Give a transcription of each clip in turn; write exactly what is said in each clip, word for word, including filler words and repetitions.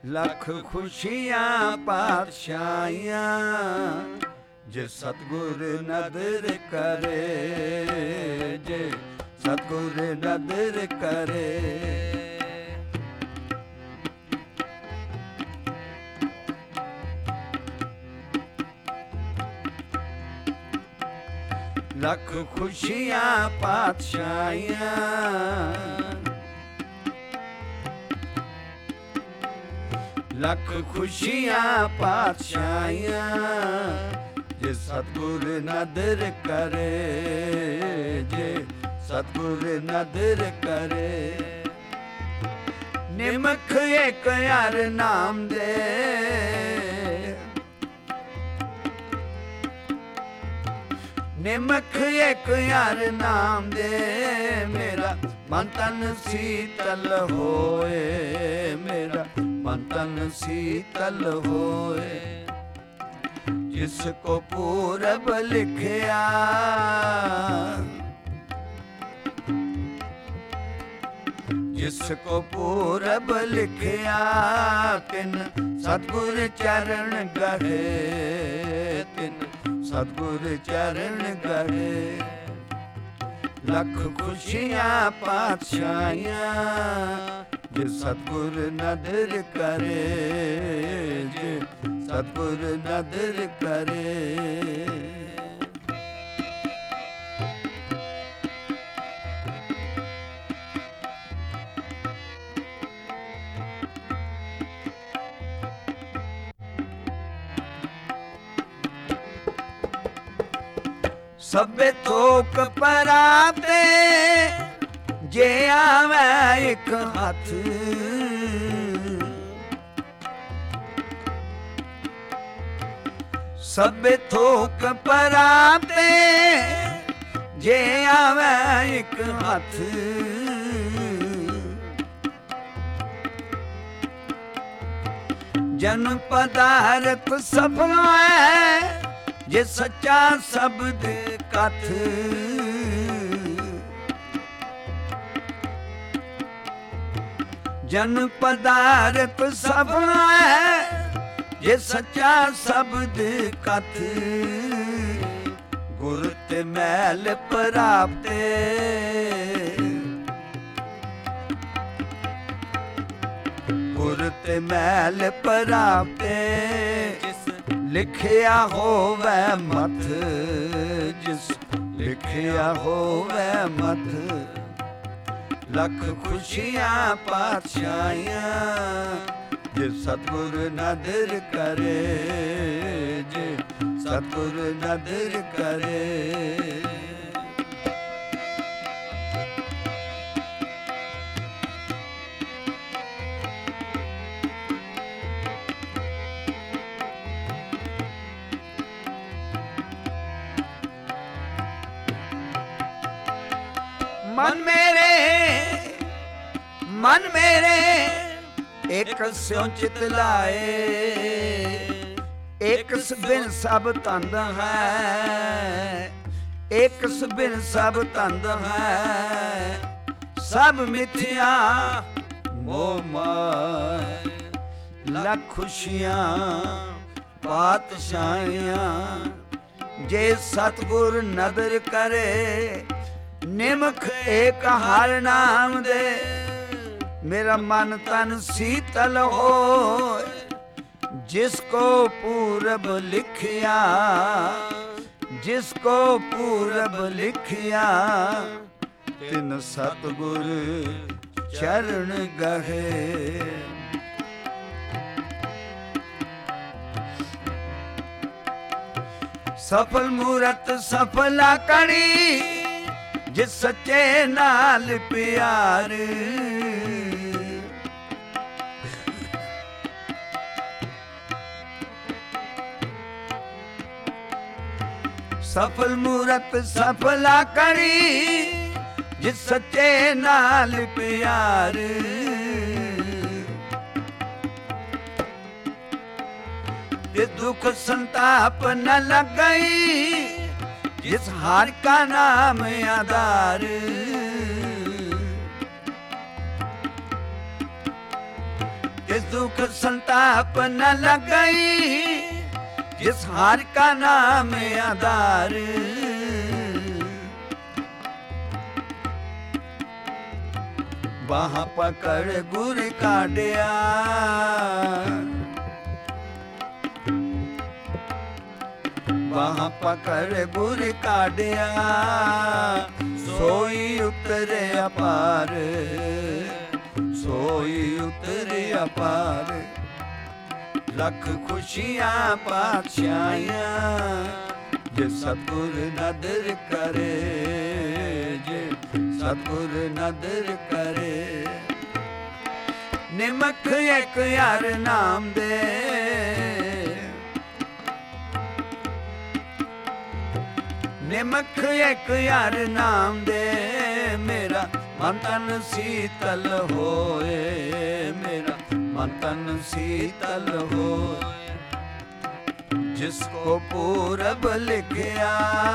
ਲੱਖ ਖੁਸ਼ੀਆਂ ਪਾਤਸ਼ਾਹੀਆਂ ਜੇ ਸਤਿਗੁਰ ਨਦਰ ਕਰੇ, ਜੇ ਸਤਿਗੁਰ ਨਦਰ ਕਰੇ। ਲੱਖ ਖੁਸ਼ੀਆਂ ਪਾਤਸ਼ਾਹੀਆਂ ਲੱਖ ਖੁਸ਼ੀਆਂ ਪਾਤਸ਼ਾਹੀਆਂ ਜੇ ਸਤਿਗੁਰ ਨਦਰ ਕਰੇ, ਜੇ ਸਤਿਗੁਰ ਨਦਰ ਕਰੇ। ਨਿਮਖ ਇੱਕ ਹਰਿ ਨਾਮ ਦੇ, ਨਿਮਖ ਇੱਕ ਹਰਿ ਨਾਮ ਦੇ, ਮੇਰਾ ਮਨ ਤਨ ਸੀਤਲ ਹੋਏ, ਮੇਰਾ ਮਨ ਤਨ ਸੀਤਲ ਹੋਏ। ਜਿਸ ਕੋ ਪੂਰਬ ਲਿਖਿਆ, ਜਿਸ ਕੋ ਪੂਰਬ ਲਿਖਿਆ, ਤਿਨ ਸਤਿਗੁਰ ਚਰਨ ਗਏ, ਤਿਨ ਸਤਿਗੁਰ ਚਰਨ ਗਏ। ਲੱਖ ਖੁਸ਼ੀਆਂ ਪਾਤਸ਼ਾਹੀਆਂ ਜੇ ਸਤਿਗੁਰ ਨਦਰ ਕਰੇ, ਜੇ ਸਤਿਗੁਰ ਨਦਰ ਕਰੇ। ਸਭੇ ਥੋਕ ਪਰਾਤੇ ਜੇ ਆਵੇ ਇੱਕ ਹੱਥ, ਸਭੇ ਥੋਕ ਪਰਾਤੇ ਜੇ ਆਵੇ ਇੱਕ ਹੱਥ। ਜਨ ਪਦਾਰਥ ਸਫਲ ਹੈ ਜੇ ਸੱਚਾ ਸ਼ਬਦ ਕਥ। ਜਨ ਪਦਾਰਥ ਸਫਲ ਹੈ ਜੇ ਸੱਚਾ ਸ਼ਬਦ ਕਥ। ਗੁਰ ਤੇ ਮੈਲ ਪ੍ਰਾਪਤੇ, ਗੁਰ ਤੇ ਮੈਲ ਪ੍ਰਾਪਤੇ, ਲਿਖਿਆ ਹੋਵੇ ਮਥ, ਜਿਸ ਲਿਖਿਆ ਹੋਵੇ ਮਥ। ਲੱਖ ਖੁਸ਼ੀਆਂ ਪਾਤਸ਼ਾਹੀਆਂ ਜੇ ਸਤਿਗੁਰ ਨਦਰ ਕਰੇ, ਜੇ ਸਤਿਗੁਰ ਨਦਰ ਕਰੇ। ਮਨ ਮੇਰੇ, ਮਨ ਮੇਰੇ ਇੱਕ ਸਿਉ ਚਿਤ ਲਾਏ, ਇੱਕ ਬਿਨ ਸਭ ਤੰਦ ਹੈ, ਇੱਕ ਬਿਨ ਸਭ ਤੰਦ ਹੈ। ਸਭ ਮਿਥਿਆ ਮੋਹ ਮਾਇਆ, ਲੱਖ ਖੁਸ਼ੀਆਂ ਪਾਤਸ਼ਾਹੀਆਂ ਜੇ ਸਤਿਗੁਰ ਨਦਰ ਕਰੇ। ਨਿਮਖ ਏਕ ਹਰਿ ਨਾਮ ਦੇ, ਮੇਰਾ ਮਨ ਤਨ ਸੀਤਲ ਹੋਏ। ਜਿਸ ਕੋ ਪੂਰਬ ਲਿਖਿਆ, ਜਿਸ ਕੋ ਪੂਰਬ ਲਿਖਿਆ, ਤਿਨ ਸਤਿਗੁਰ ਚਰਨ ਗਹੇ। ਸਫਲ ਮੂਰਤ ਸਫਲਾ ਕੜੀ, ਜਿਸ ਸੱਚੇ ਨਾਲ ਪਿਆਰ। ਸਫਲ ਮੂਰਤ ਸਫਲਾ ਕੜੀ, ਜਿਸ ਸੱਚੇ ਨਾਲ ਪਿਆਰ। ਤੇ ਦੁਖ ਸੰਤਾਪ ਨ ਲੱਗਈ, जिस हर का नाम आधार। जिस दुख संताप न लगई, जिस हार का नाम आधार। बाह पकड़ गुर काढ़िया, बाह पकड़ गुर काढ़िया, सोई उतरे अपार, सोई उतरे अपार। लख खुशियां पातशाहियां, जे सतगुर नदर करे, जे सतगुर नदर करे। निमक एक यार नाम दे, निमक एक यार नाम दे, मेरा मन तन शीतल होए, मेरा मन तन शीतल होए। जिसको पूरब लिखिया,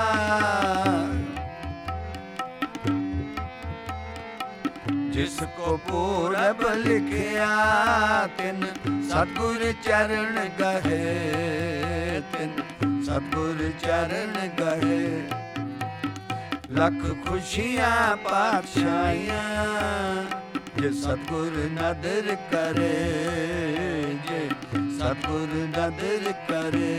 जिसको पूरब लिखिया, तिन सतगुर चरण गहे, तिन सतगुर चरण गहे। लख खुशियां पातशाहियां, जे सतगुर नदर करे, जे सतगुर नदर करे।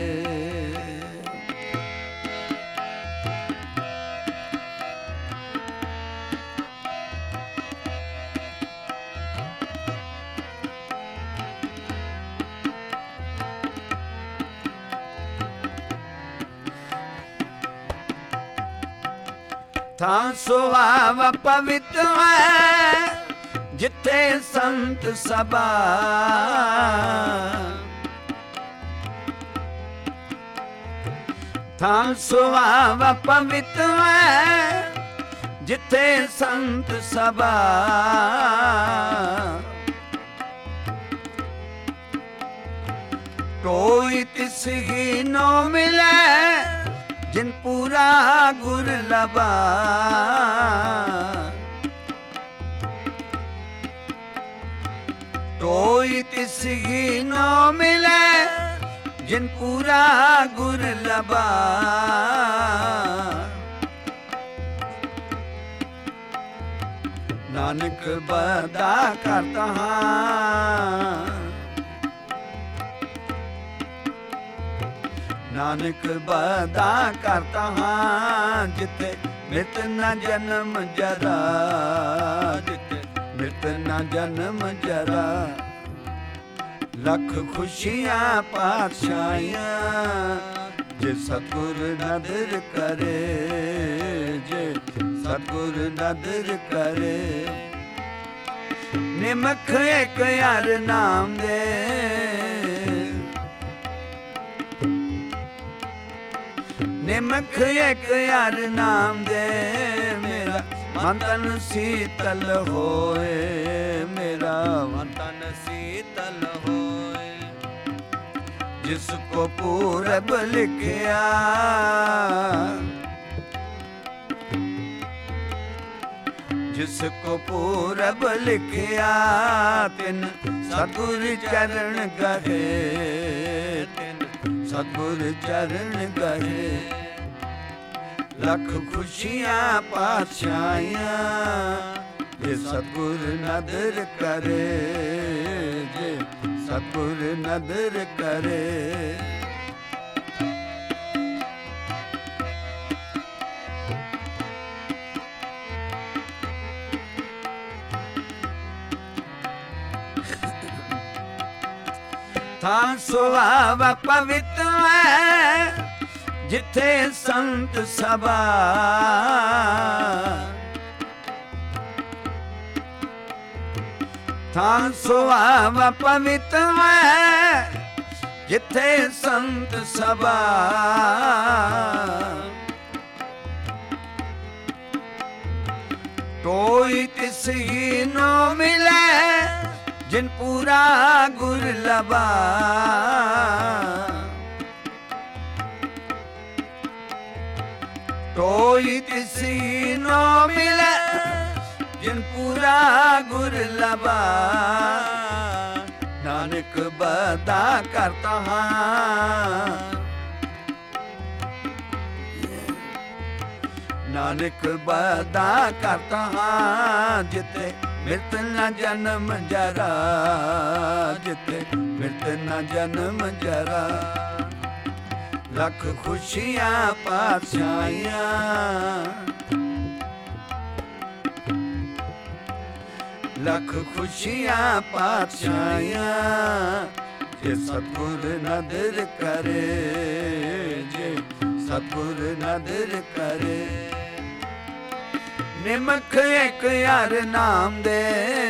था सुहाव पवित्र है, जिथे संत सभा। था सुहाव पवित्र है, जिथे संत सभा। कोई तिस ही नो मिले, जिन पूरा गुर लबा। कोई तिस ही न मिले, जिन पूरा गुर लबा। नानक बदा करता हाँ, नानक बदा करता हाँ, जिथे मृत न जन्म जरा, जिथे मृत न जन्म जरा। लख खुशियां पातशाहियां, जे सतगुर नदर करे, जे सतगुर नदर करे। निमक एक यार नाम दे, निमक एक यार नाम दे, मेरा मन तन शीतल होए, मेरा मन तन शीतल होए। जिसको पूरब लिखिया, जिसको पूरब लिखिया, तिन सतगुर चरण गहे, तिन सतगुर चरण गहे। लख खुशियां पातशाहियां, जे सतगुर नदर करे, जे सतगुर नदर करे। था सुहाव पवित्र है, जिथे संत सभा। था सुहाव पवित्र है, जिथे संत सभा। कोई तिस ही न मिले, जिन पूरा गुर लबा। कोई तिसी न मिले, जिन पूरा गुर लबा। नानक ਨਾਨਕ ਬਦਾ ਕਰਤਾ ਹਾਂ, ਨਾਨਕ ਬਦਾ ਕਰਤਾ ਹਾਂ, ਜਿਤੇ ਮਿਰਤ ਨਾ ਜਨਮ ਜਰਾ, ਜਿਤੇ ਮਿਰਤ ਨਾ ਜਨਮ ਜਰਾ। ਲੱਖ ਖੁਸ਼ੀਆਂ ਪਾਤਸ਼ਾਹੀਆਂ, ਲੱਖ ਖੁਸ਼ੀਆਂ ਪਾਤਸ਼ਾਹੀਆਂ, ਜੇ ਸਤਿਗੁਰ ਨਦਰ ਕਰੇ, ਜੇ ਸਤਿਗੁਰ ਨਦਰ ਕਰੇ। ਨਿਮਖ ਇੱਕ ਹਰਿ ਨਾਮ ਦੇ,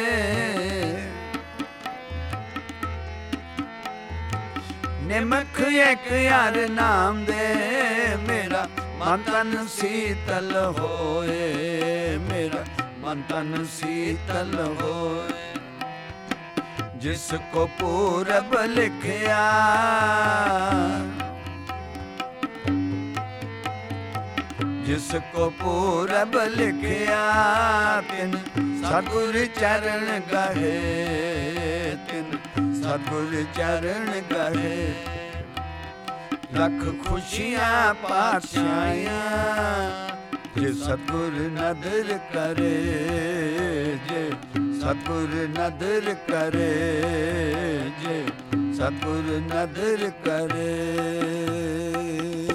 ਨਿਮਖ ਇੱਕ ਹਰਿ ਨਾਮ ਦੇ, ਮੇਰਾ ਮਨ ਤਨ ਸੀਤਲ ਹੋਏ, ਮੇਰਾ ਮਨ ਤਨ ਸੀਤਲ ਹੋਏ। ਜਿਸ ਕੋ ਪੂਰਬ ਲਿਖਿਆ, ਜਿਸ ਕੋ ਪੂਰਬ ਲਿਖਿਆ, ਤਿਨ ਸਤਿਗੁਰ ਚਰਨ ਗਾਹੇ, ਤਿਨ ਸਤਿਗੁਰ ਚਰਨ ਗਾਹੇ। ਲੱਖ ਖੁਸ਼ੀਆਂ ਪਾਤਸ਼ਾਹੀਆਂ, ਜੇ ਸਤਿਗੁਰ ਨਦਰ ਕਰੇ, ਜੇ ਸਤਿਗੁਰ ਨਦਰ ਕਰੇ, ਜੇ ਸਤਿਗੁਰ ਨਦਰ ਕਰੇ।